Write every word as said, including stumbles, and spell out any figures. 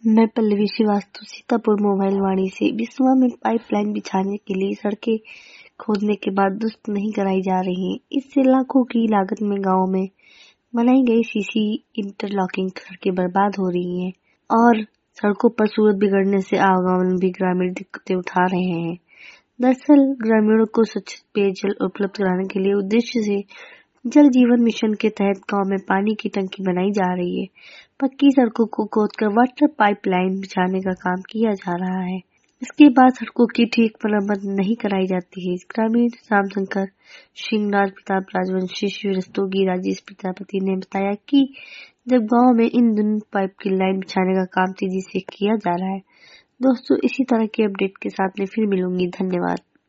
मैं पल्लवी श्रीवास्तव सीतापुर मोबाइल वाणी से बिस्वा में पाइपलाइन बिछाने के लिए सड़कें खोदने के बाद दुरुस्त नहीं कराई जा रही हैं। इससे लाखों की लागत में गांव में बनाई गई सीसी इंटरलॉकिंग सड़कें बर्बाद हो रही हैं और सड़कों पर सूरत बिगड़ने से आवागमन भी ग्रामीण दिक्कतें उठा रहे हैं। दरअसल ग्रामीणों को स्वच्छ पेयजल उपलब्ध कराने के लिए उद्देश्य से जल जीवन मिशन के तहत गांव में पानी की टंकी बनाई जा रही है। पक्की सड़कों को खोदकर वाटर पाइपलाइन बिछाने का काम किया जा रहा है। इसके बाद सड़कों की ठीक मरम्मत नहीं कराई जाती है। ग्रामीण रामशंकर सिंह, राजप्रताप राजवंशी, शिव रस्तोगी, राजेश प्रजापति ने बताया कि जब गांव में इन दोनों पाइप की लाइन बिछाने का काम तेजी से किया जा रहा है। दोस्तों, इसी तरह के अपडेट के साथ में फिर मिलूंगी। धन्यवाद।